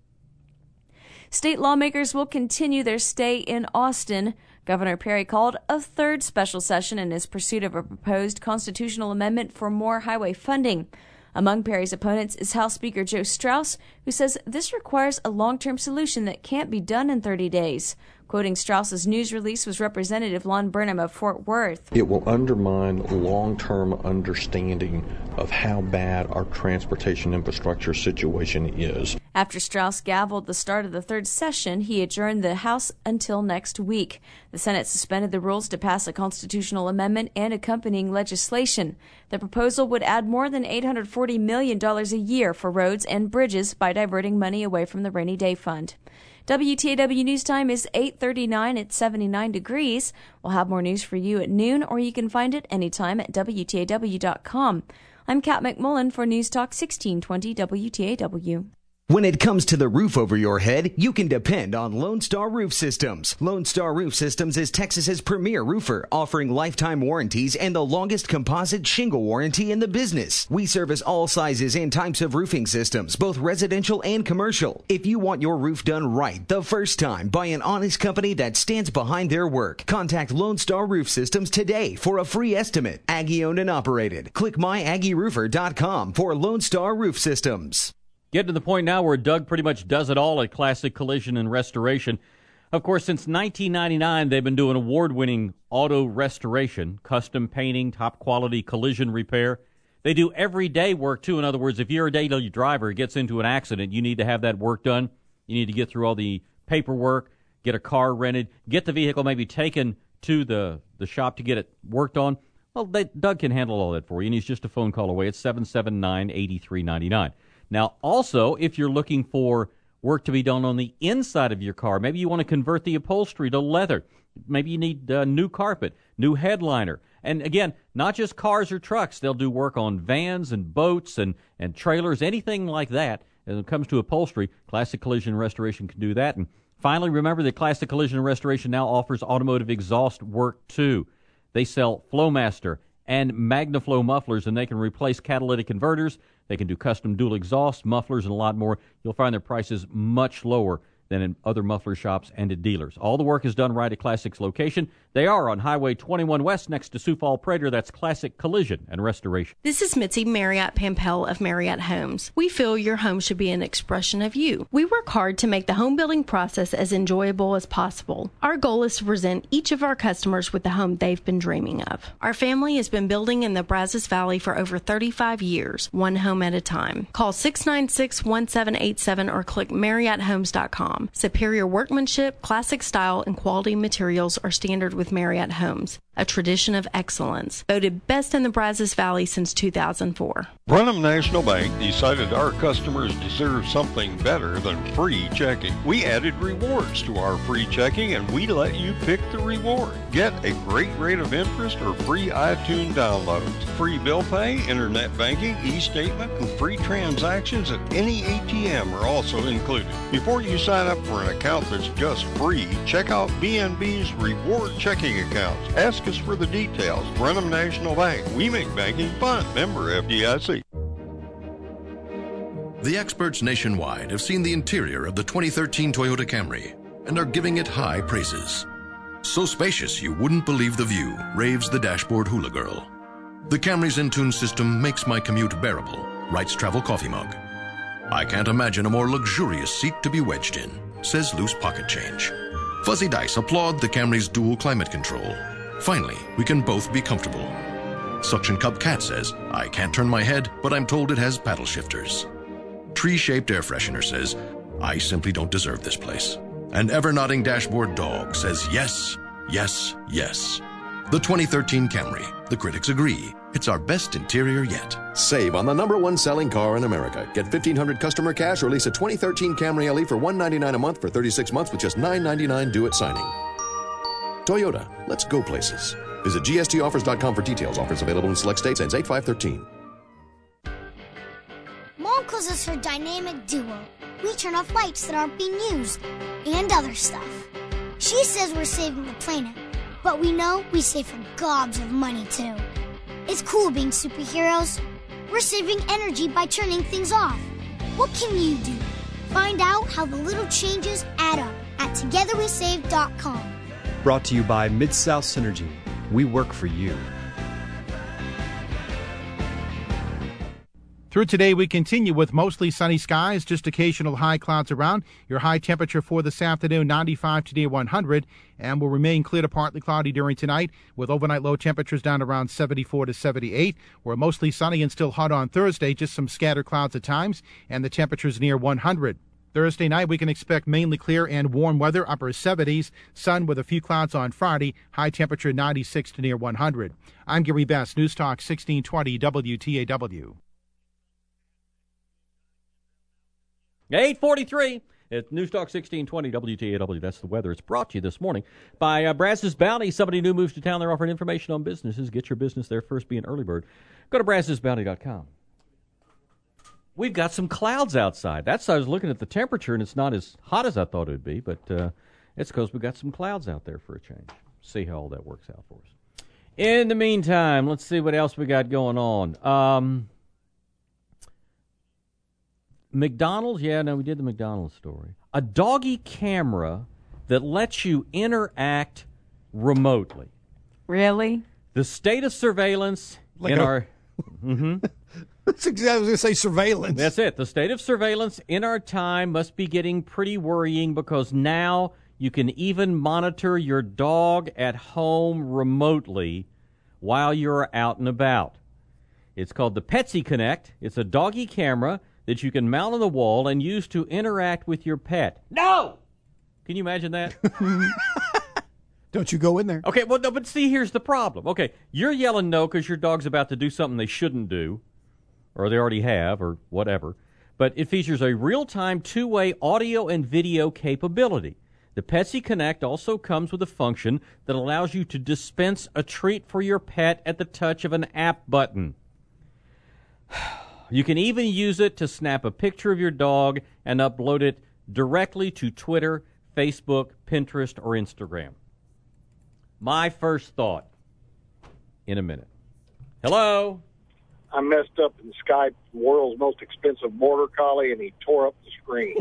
State lawmakers will continue their stay in Austin. Governor Perry called a third special session in his pursuit of a proposed constitutional amendment for more highway funding. Among Perry's opponents is House Speaker Joe Straus, who says this requires a long-term solution that can't be done in thirty days. Quoting Straus's news release was Representative Lon Burnham of Fort Worth. It will undermine long-term understanding of how bad our transportation infrastructure situation is. After Straus gavelled the start of the third session, he adjourned the House until next week. The Senate suspended the rules to pass a constitutional amendment and accompanying legislation. The proposal would add more than eight hundred forty million dollars a year for roads and bridges by diverting money away from the rainy day fund. W T A W News Time is eight thirty-nine at seventy-nine degrees. We'll have more news for you at noon, or you can find it anytime at W T A W dot com. I'm Kat McMullen for News Talk sixteen twenty W T A W. When it comes to the roof over your head, you can depend on Lone Star Roof Systems. Lone Star Roof Systems is Texas's premier roofer, offering lifetime warranties and the longest composite shingle warranty in the business. We service all sizes and types of roofing systems, both residential and commercial. If you want your roof done right the first time by an honest company that stands behind their work, contact Lone Star Roof Systems today for a free estimate. Aggie owned and operated. Click my aggie roofer dot com for Lone Star Roof Systems. Getting to the point now where Doug pretty much does it all at Classic Collision and Restoration. Of course, since nineteen ninety-nine, they've been doing award-winning auto restoration, custom painting, top-quality collision repair. They do everyday work, too. In other words, if you're a daily driver who gets into an accident, you need to have that work done. You need to get through all the paperwork, get a car rented, get the vehicle maybe taken to the, the shop to get it worked on. Well, they, Doug can handle all that for you, and he's just a phone call away. It's seven seven nine, eight three nine nine. Now, also, if you're looking for work to be done on the inside of your car, maybe you want to convert the upholstery to leather. Maybe you need uh, new carpet, new headliner. And again, not just cars or trucks. They'll do work on vans and boats and, and trailers, anything like that. When it comes to upholstery, Classic Collision and Restoration can do that. And finally, remember that Classic Collision and Restoration now offers automotive exhaust work, too. They sell Flowmaster and MagnaFlow mufflers, and they can replace catalytic converters. They can do custom dual exhaust, mufflers, and a lot more. You'll find their prices much lower than in other muffler shops and at dealers. All the work is done right at Classic's location. They are on Highway twenty-one West next to Sioux Falls Prater. That's Classic Collision and Restoration. This is Mitzi Marriott Pampel of Marriott Homes. We feel your home should be an expression of you. We work hard to make the home building process as enjoyable as possible. Our goal is to present each of our customers with the home they've been dreaming of. Our family has been building in the Brazos Valley for over thirty-five years, one home at a time. Call six nine six, one seven eight seven or click marriott homes dot com. Superior workmanship, classic style, and quality materials are standard with Marriott Homes, a tradition of excellence, voted best in the Brazos Valley since two thousand four. Brenham National Bank decided our customers deserve something better than free checking. We added rewards to our free checking, and we let you pick the reward. Get a great rate of interest or free iTunes downloads, free bill pay, internet banking, e-statement, and free transactions at any A T M are also included. Before you sign up for an account that's just free, check out B N B's reward checking accounts. Ask us for the details. Brenham National Bank. We make banking fun. Member F D I C. The experts nationwide have seen the interior of the twenty thirteen Toyota Camry and are giving it high praises. So spacious you wouldn't believe the view, raves the dashboard hula girl. The Camry's Intune system makes my commute bearable, writes Travel Coffee Mug. I can't imagine a more luxurious seat to be wedged in, says Loose Pocket Change. Fuzzy Dice applaud the Camry's dual climate control. Finally, we can both be comfortable. Suction Cup Cat says, I can't turn my head, but I'm told it has paddle shifters. Tree-shaped air freshener says, I simply don't deserve this place. And ever-nodding dashboard dog says, yes, yes, yes. The twenty thirteen Camry, the critics agree, it's our best interior yet. Save on the number one selling car in America. Get fifteen hundred dollars customer cash or lease a twenty thirteen Camry L E for one hundred ninety-nine dollars a month for thirty-six months with just nine ninety-nine due at signing. Toyota, let's go places. Visit G S T offers dot com for details. Offers available in select states. Ends eight five thirteen. Mom calls us her dynamic duo. We turn off lights that aren't being used and other stuff. She says we're saving the planet, but we know we save her gobs of money too. It's cool being superheroes. We're saving energy by turning things off. What can you do? Find out how the little changes add up at together we save dot com. Brought to you by Mid-South Synergy. We work for you. Through today, we continue with mostly sunny skies, just occasional high clouds around. Your high temperature for this afternoon, ninety-five to near one hundred, and will remain clear to partly cloudy during tonight, with overnight low temperatures down around seventy-four to seventy-eight. We're mostly sunny and still hot on Thursday, just some scattered clouds at times, and the temperatures near one hundred. Thursday night, we can expect mainly clear and warm weather, upper seventies, sun with a few clouds on Friday, high temperature ninety-six to near one hundred. I'm Gary Best, News Talk sixteen twenty W T A W. eight forty-three. It's News Talk sixteen twenty W T A W. That's the weather. It's brought to you this morning by uh, Brazos Bounty. Somebody new moves to town. They're offering information on businesses. Get your business there first. Be an early bird. Go to brazos bounty dot com. We've got some clouds outside. That's I was looking at the temperature, and it's not as hot as I thought it would be, but uh, it's because we've got some clouds out there for a change. See how all that works out for us. In the meantime, let's see what else we got going on. Um... McDonald's, yeah, no, we did the McDonald's story. A doggy camera that lets you interact remotely. Really? The state of surveillance like in a, our... mm-hmm. That's exactly, I was going to say surveillance. That's it. The state of surveillance in our time must be getting pretty worrying because now you can even monitor your dog at home remotely while you're out and about. It's called the Petsy Connect. It's a doggy camera that you can mount on the wall and use to interact with your pet. No! Can you imagine that? Don't you go in there. Okay, well, no, but see, here's the problem. Okay, you're yelling no because your dog's about to do something they shouldn't do, or they already have, or whatever. But it features a real-time two-way audio and video capability. The Petsy Connect also comes with a function that allows you to dispense a treat for your pet at the touch of an app button. You can even use it to snap a picture of your dog and upload it directly to Twitter, Facebook, Pinterest, or Instagram. My first thought in a minute. Hello? I messed up and Skyped the world's most expensive border collie, and he tore up the screen.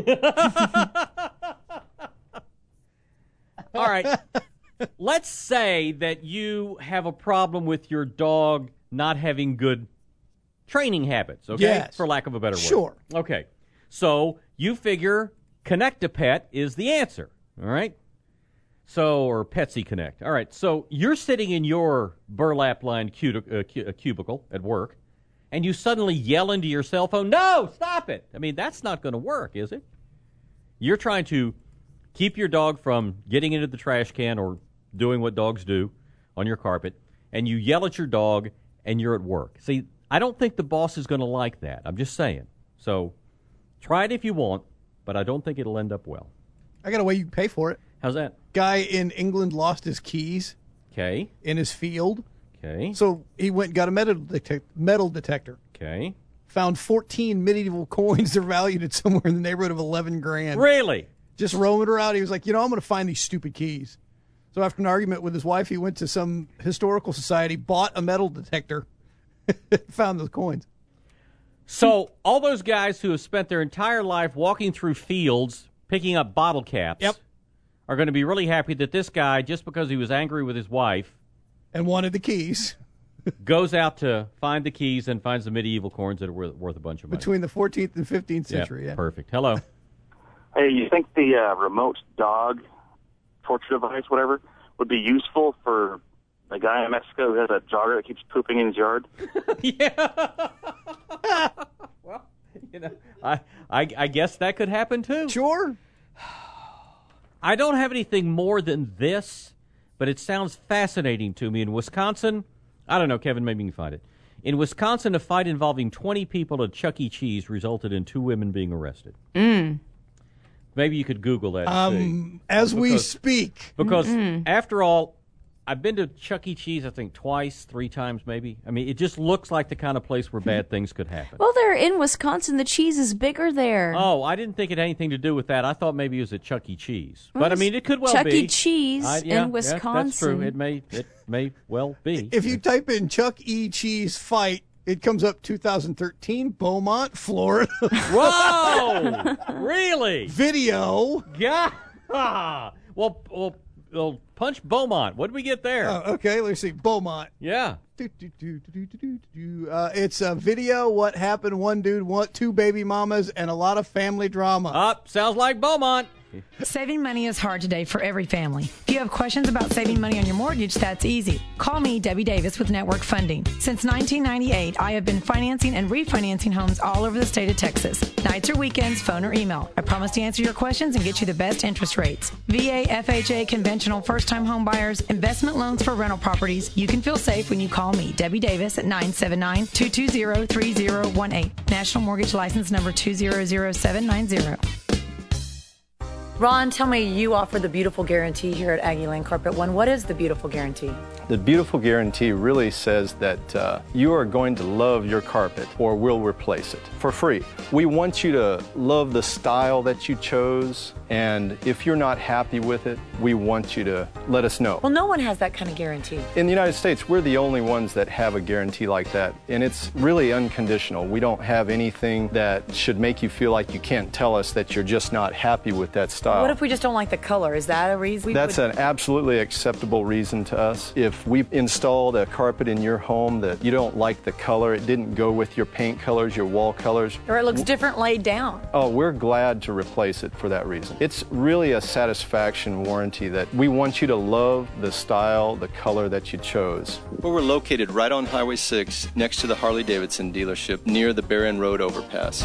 All right. Let's say that you have a problem with your dog not having good training habits, okay? Yes. For lack of a better word. Sure. Okay. So you figure Connect-A-Pet is the answer, all right? So, or Petsy Connect. All right, so you're sitting in your burlap-lined cuti- uh, cu- uh, cubicle at work, and you suddenly yell into your cell phone, no, stop it. I mean, that's not going to work, is it? You're trying to keep your dog from getting into the trash can or doing what dogs do on your carpet, and you yell at your dog, and you're at work. See, I don't think the boss is going to like that. I'm just saying. So try it if you want, but I don't think it'll end up well. I got a way you can pay for it. How's that? Guy in England lost his keys. Okay. In his field. Okay. So he went and got a metal, detec- metal detector. Okay. Found fourteen medieval coins. They're valued at somewhere in the neighborhood of eleven grand. Really? Just roaming around. He was like, you know, I'm going to find these stupid keys. So after an argument with his wife, he went to some historical society, bought a metal detector, found those coins. So all those guys who have spent their entire life walking through fields, picking up bottle caps, yep. are going to be really happy that this guy, just because he was angry with his wife and wanted the keys, goes out to find the keys and finds the medieval coins that are worth, worth a bunch of money. Between the fourteenth and fifteenth century. Yeah, yeah. Perfect. Hello. Hey, you think the uh, remote dog torture device, whatever, would be useful for a guy in Mexico who has a jogger that keeps pooping in his yard? Yeah. Well, you know, I, I I guess that could happen too. Sure. I don't have anything more than this, but it sounds fascinating to me. In Wisconsin, I don't know, Kevin, maybe you can find it. In Wisconsin, a fight involving twenty people at Chuck E. Cheese resulted in two women being arrested. Mm. Maybe you could Google that. Um, as because, we speak. Because, Mm-mm. after all, I've been to Chuck E. Cheese, I think, twice, three times maybe. I mean, it just looks like the kind of place where bad things could happen. Well, they're in Wisconsin. The cheese is bigger there. Oh, I didn't think it had anything to do with that. I thought maybe it was at Chuck E. Cheese. Well, but, I mean, it could well Chuck be. Chuck E. Cheese I, yeah, in Wisconsin. Yeah, that's true. It may, it may well be. If you type in Chuck E. Cheese fight, it comes up two thousand thirteen, Beaumont, Florida. Whoa! Really? Video. Yeah. Well, well, well, punch Beaumont. What did we get there? Oh, okay, let's see. Beaumont. Yeah. Do, do, do, do, do, do, do. Uh, it's a video. What happened? One dude, one, two baby mamas, and a lot of family drama. Up. Sounds like Beaumont. Saving money is hard today for every family. If you have questions about saving money on your mortgage, that's easy. Call me, Debbie Davis, with Network Funding. Since nineteen ninety-eight, I have been financing and refinancing homes all over the state of Texas. Nights or weekends, phone or email. I promise to answer your questions and get you the best interest rates. V A, F H A, conventional, first-time home buyers, investment loans for rental properties. You can feel safe when you call me, Debbie Davis, at nine seven nine, two two zero, three zero one eight. National Mortgage License Number two zero zero seven nine zero. Ron, tell me, you offer the Beautiful Guarantee here at Aggie Lane Carpet One. What is the Beautiful Guarantee? The Beautiful Guarantee really says that uh, you are going to love your carpet or we'll replace it for free. We want you to love the style that you chose, and if you're not happy with it, we want you to let us know. Well, no one has that kind of guarantee. In the United States, we're the only ones that have a guarantee like that, and it's really unconditional. We don't have anything that should make you feel like you can't tell us that you're just not happy with that style. What if we just don't like the color? Is that a reason? We That's would... an absolutely acceptable reason to us. If we installed a carpet in your home that you don't like the color, it didn't go with your paint colors, your wall colors. Or it looks different laid down. Oh, we're glad to replace it for that reason. It's really a satisfaction warranty that we want you to love the style, the color that you chose. Well, we're located right on Highway six next to the Harley-Davidson dealership near the Barron Road overpass.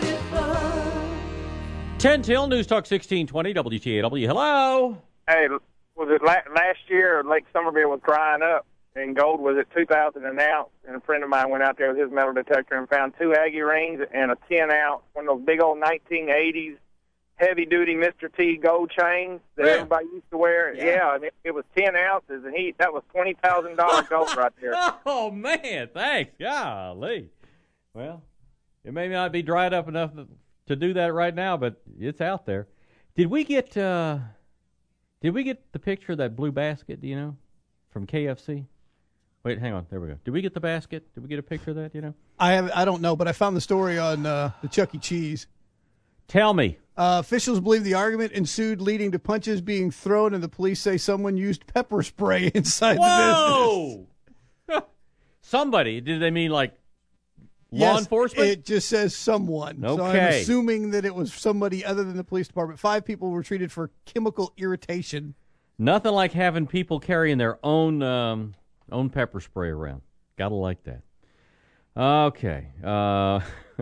ten till News Talk sixteen twenty W T A W. Hello. Hey, was it la- last year Lake Somerville was drying up and gold was at two thousand an ounce, and a friend of mine went out there with his metal detector and found two Aggie rings and a ten ounce, one of those big old nineteen eighties heavy-duty Mister T gold chains that Yeah. everybody used to wear. Yeah. Yeah, and it, it was ten ounces, and he that was twenty thousand dollars gold right there. Oh, man. Thanks. Golly. Well, It may not be dried up enough to do that right now, but it's out there. Did we get uh, Did we get the picture of that blue basket, do you know, from K F C? Wait, hang on. There we go. Did we get the basket? Did we get a picture of that, you know? I have. I don't know, but I found the story on uh, the Chuck E. Cheese. Tell me. Uh, officials believe the argument ensued, leading to punches being thrown, and the police say someone used pepper spray inside Whoa! the business. Somebody. Did they mean like yes, law enforcement? It just says someone. Okay. So I'm assuming that it was somebody other than the police department. Five people were treated for chemical irritation. Nothing like having people carrying their own um, own pepper spray around. Gotta like that. Okay. Uh,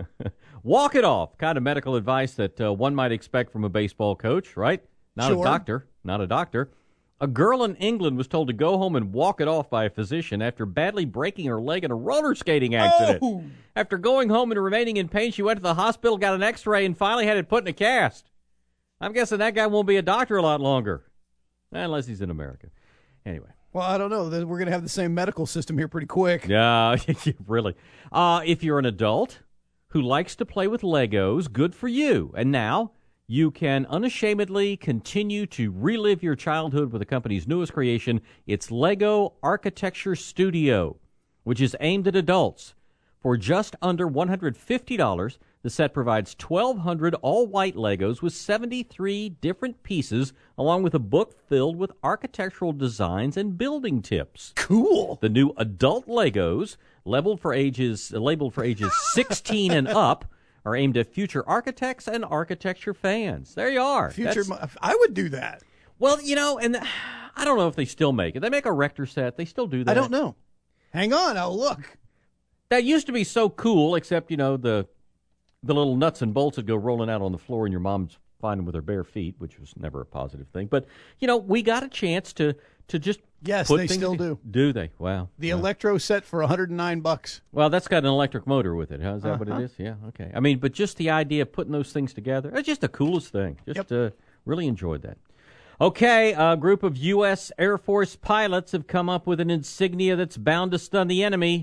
walk it off. Kind of medical advice that uh, one might expect from a baseball coach, right? Not Sure. a doctor. Not a doctor. A girl in England was told to go home and walk it off by a physician after badly breaking her leg in a roller skating accident. Oh. After going home and remaining in pain, she went to the hospital, got an x-ray, and finally had it put in a cast. I'm guessing that guy won't be a doctor a lot longer. Unless he's in America. Anyway. Well, I don't know. We're going to have the same medical system here pretty quick. Yeah, really. Uh, if you're an adult who likes to play with Legos, good for you. And now you can unashamedly continue to relive your childhood with the company's newest creation. It's Lego Architecture Studio, which is aimed at adults. For just under one hundred fifty dollars, the set provides twelve hundred all-white Legos with seventy-three different pieces, along with a book filled with architectural designs and building tips. Cool. The new adult Legos, labeled for ages, labeled for ages sixteen and up, are aimed at future architects and architecture fans. There you are. Future, That's, I would do that. well, you know, and the, I don't know if they still make it. They make a Rector set. They still do that. I don't know. Hang on, I'll look. That used to be so cool, except, you know, the the little nuts and bolts would go rolling out on the floor and your mom's find them with her bare feet, which was never a positive thing. But, you know, we got a chance to, to just Yes, put they things still in- do. Do they? Wow. The Wow. Electro set for one hundred nine bucks. Well, that's got an electric motor with it. Huh? Is that what Uh-huh. it is? Yeah, okay. I mean, but just the idea of putting those things together, it's just the coolest thing. Just uh, really enjoyed that. Okay, a group of U S Air Force pilots have come up with an insignia that's bound to stun the enemy.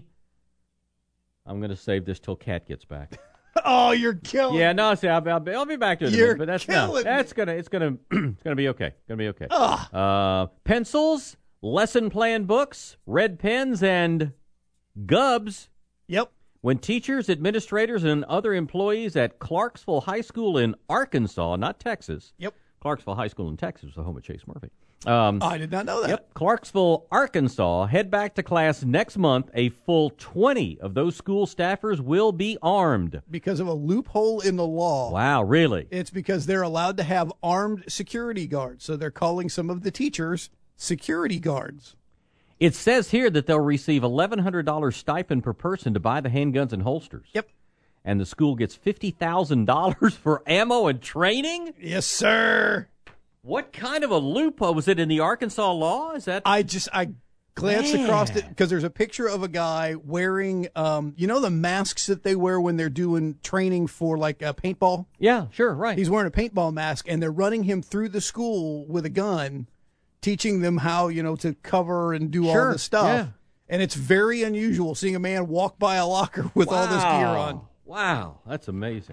I'm going to save this till Kat gets back. Oh, you're killing Yeah, no, see, I'll, I'll, be, I'll be back to it in a You're minute, but that's no, killing that's gonna, it's gonna, it's gonna be okay. Gonna be okay. Ugh. Uh, pencils, lesson plan books, red pens, and gubs. Yep. When teachers, administrators, and other employees at Clarksville High School in Arkansas, not Texas. Yep. Clarksville High School in Texas, the home of Chase Murphy. Um, I did not know that. Yep. Clarksville, Arkansas, head back to class next month. A full twenty of those school staffers will be armed. Because of a loophole in the law. Wow, really? It's because they're allowed to have armed security guards. So they're calling some of the teachers security guards. It says here that they'll receive eleven hundred dollars stipend per person to buy the handguns and holsters. Yep. And the school gets fifty thousand dollars for ammo and training? Yes, sir. What kind of a loophole? Was it in the Arkansas law? Is that? I just, I glanced Man. across it because there's a picture of a guy wearing, um, you know, the masks that they wear when they're doing training for like a paintball? Yeah, sure, right. He's wearing a paintball mask and they're running him through the school with a gun, teaching them how, you know, to cover and do Sure, all the stuff. yeah. And it's very unusual seeing a man walk by a locker with all this gear Wow. on. Wow, that's amazing.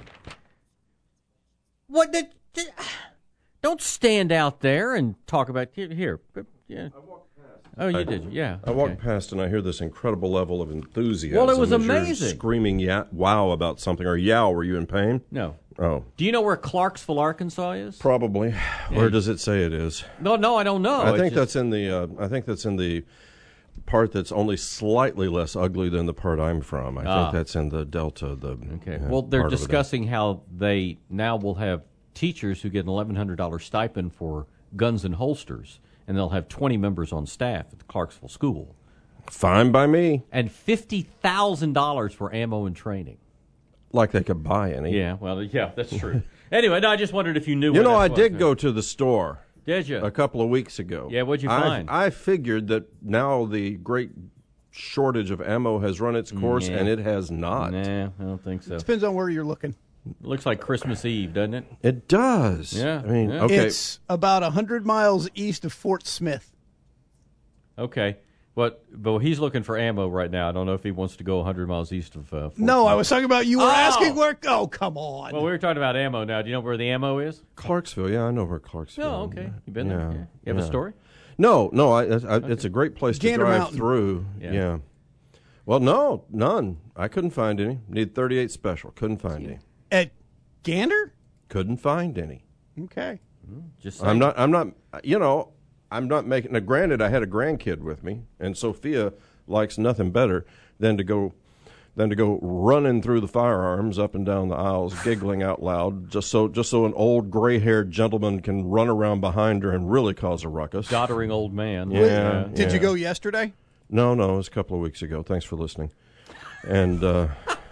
What did, did- don't stand out there and talk about here. here yeah. Oh, you I, did, yeah. I walk okay. past and I hear this incredible level of enthusiasm. Well, it was as you're amazing. Screaming ya- wow about something. Or yow, were you in pain? No. Oh. Do you know where Clarksville, Arkansas is? Probably. Yeah. Where does it say it is? No, no, I don't know. I It's think just- that's in the. Uh, I think that's in the part that's only slightly less ugly than the part I'm from. I Ah. think that's in the Delta. The Okay. uh, Well, they're part over there. discussing how they now will have teachers who get an eleven hundred dollars stipend for guns and holsters, and they'll have twenty members on staff at the Clarksville school. Fine by me. And fifty thousand dollars for ammo and training. Like they could buy any. Yeah, well, yeah, that's true. Anyway, no, I just wondered if you knew You where know, that I was. did go to the store. Did you? A couple of weeks ago. Yeah, what'd you I- find? I figured that now the great shortage of ammo has run its course, Yeah. and it has not. Nah, I don't think so. Depends on where you're looking. Looks like Christmas Eve, doesn't it? It does. Yeah. I mean, yeah. okay. It's about one hundred miles east of Fort Smith. Okay. But but he's looking for ammo right now. I don't know if he wants to go one hundred miles east of. Uh, Fort No, Smith. I was talking about you were Oh! asking where. Oh, come on. Well, we were talking about ammo now. Do you know where the ammo is? Clarksville, yeah, I know where Clarksville. Oh, okay. You been yeah, there? Yeah. You have yeah. a story? No, no. I, I, It's a great place to Gander drive Mountain. through. Yeah. Yeah. Well, no, none. I couldn't find any. Need thirty-eight special. Couldn't find any. At Gander? Couldn't find any. Okay. Just I'm not. I'm not. You know, I'm not making. Now, granted, I had a grandkid with me, and Sophia likes nothing better than to go, than to go running through the firearms up and down the aisles, giggling out loud, just so just so an old gray-haired gentleman can run around behind her and really cause a ruckus. Doddering old man. Yeah. Did you yeah. go yesterday? No, no. It was a couple of weeks ago. Thanks for listening. And uh,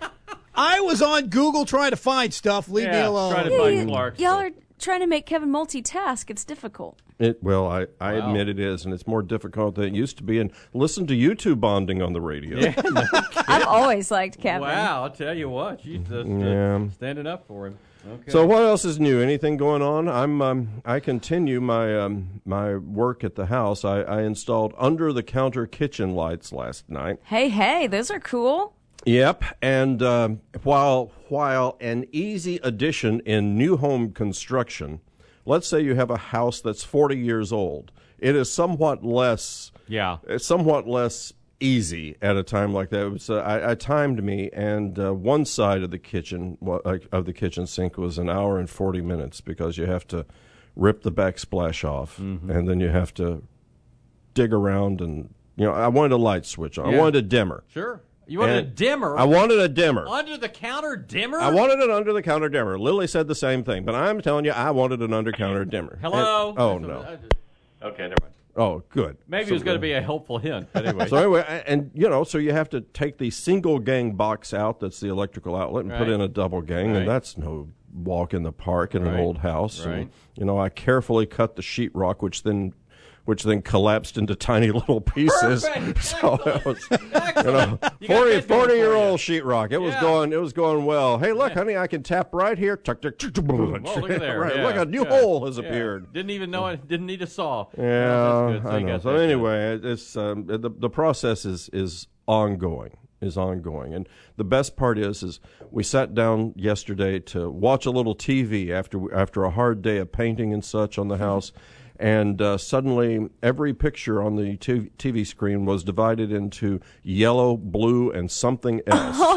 I was on Google trying to find stuff. Leave me Yeah, alone. trying to Yeah, find you- Clark. y'all are trying to make Kevin multitask. It's difficult. it well, I, I Wow. admit it is, and it's more difficult than it used to be. And listen to you two bonding on the radio. Yeah, no I've always liked Kevin. Wow, I'll tell you what. You just, uh, Yeah. standing up for him. Okay. So what else is new? Anything going on? I'm um, I continue my um, my work at the house. I, I installed under the counter kitchen lights last night. Hey, hey, those are cool. Yep, and um, while while an easy addition in new home construction, let's say you have a house that's forty years old, it is somewhat less. Yeah. It's somewhat less easy at a time like that. It was, uh, I, I timed me, and uh, one side of the kitchen wa- uh, of the kitchen sink was an hour and forty minutes because you have to rip the backsplash off, Mm-hmm. and then you have to dig around and you know. I wanted a light switch on. Yeah. I wanted a dimmer. Sure. You wanted And a dimmer? I wanted a dimmer. Under the counter dimmer? I wanted an under the counter dimmer. Lily said the same thing, but I'm telling you, I wanted an under counter dimmer. Hello? And- oh That's no. what I just- okay, never mind. Oh, good. Maybe So it was going to good. be a helpful hint. But anyway. So anyway, a- and you know, so you have to take the single gang box out, that's the electrical outlet, and put Right. in a double gang, Right. and that's no walk in the park in Right. an old house. Right. And, you know, I carefully cut the sheetrock, which then which then collapsed into tiny little pieces. Perfect. So it was, you know, You got forty, that going forty year for old sheetrock. It was Yeah. going, it was going well. Hey, look, honey, I can tap right here. Tuck, tuck, tuck, tuck, Whoa, look at there. right, Yeah, look, a new yeah, hole has yeah. appeared. Didn't even know it. Didn't need a saw. Yeah, Oh, that's good. So I you know. got So that anyway, it- it's um, the the process is is ongoing, is ongoing, and the best part is is we sat down yesterday to watch a little T V after after a hard day of painting and such on the house. And uh, suddenly, every picture on the t- TV screen was divided into yellow, blue, and something else. Oh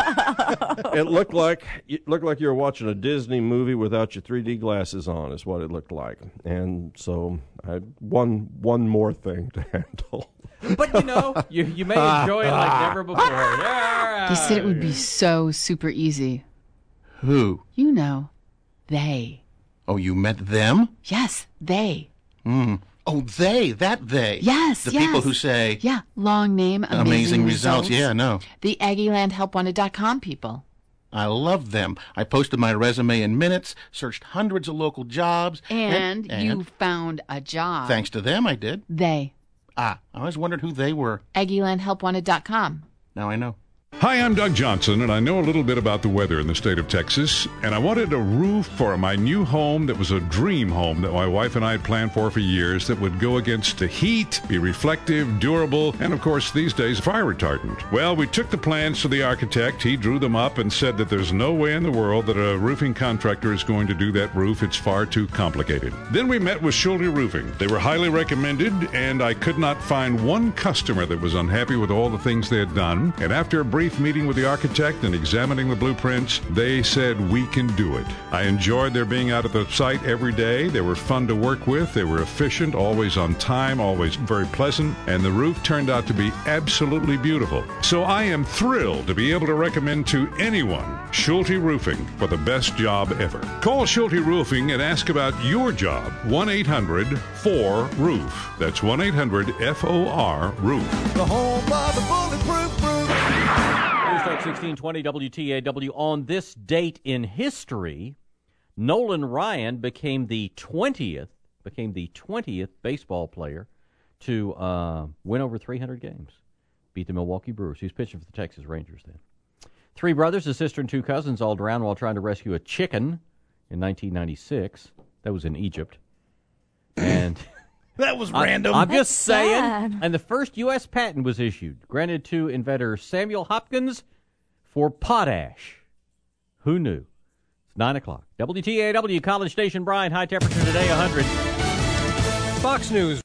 no! It looked like it looked like you were watching a Disney movie without your three D glasses on. Is what it looked like. And so I had one one more thing to handle. But you know, you you may enjoy it like never before. Yeah. He said it would be so super easy. Who? You know, they. Oh, you meant them? Yes, they. Hmm. Oh, they, that they. Yes, The yes. people who say Yeah, long name, amazing, amazing results. Yeah, no. The Aggieland Help Wanted dot com people. I love them. I posted my resume in minutes, searched hundreds of local jobs. And, and you found a job. Thanks to them, I did. They. Ah, I always wondered who they were. Aggieland Help Wanted dot com. Now I know. Hi, I'm Doug Johnson, and I know a little bit about the weather in the state of Texas, and I wanted a roof for my new home that was a dream home that my wife and I had planned for for years that would go against the heat, be reflective, durable, and of course, these days, fire retardant. Well, we took the plans to the architect. He drew them up and said that there's no way in the world that a roofing contractor is going to do that roof. It's far too complicated. Then we met with Schulte Roofing. They were highly recommended, and I could not find one customer that was unhappy with all the things they had done. And after a brief meeting with the architect and examining the blueprints, they said we can do it. I enjoyed their being out at the site every day. They were fun to work with. They were efficient, always on time, always very pleasant, and the roof turned out to be absolutely beautiful. So I am thrilled to be able to recommend to anyone Schulte Roofing for the best job ever. Call Schulte Roofing and ask about your job. one eight hundred four roof. That's one eight hundred F O R roof. The home of the bulletproof roof. Talk sixteen twenty W T A W. On this date in history, Nolan Ryan became the twentieth became the twentieth baseball player to uh, win over three hundred games, beat the Milwaukee Brewers. He was pitching for the Texas Rangers then. Three brothers, a sister, and two cousins all drowned while trying to rescue a chicken in nineteen ninety-six. That was in Egypt. And That was I- random. I'm That's just saying. sad. And the first U S patent was issued, granted to inventor Samuel Hopkins for potash. Who knew? It's nine o'clock. W T A W, College Station, Bryan. High temperature today, one hundred. Fox News.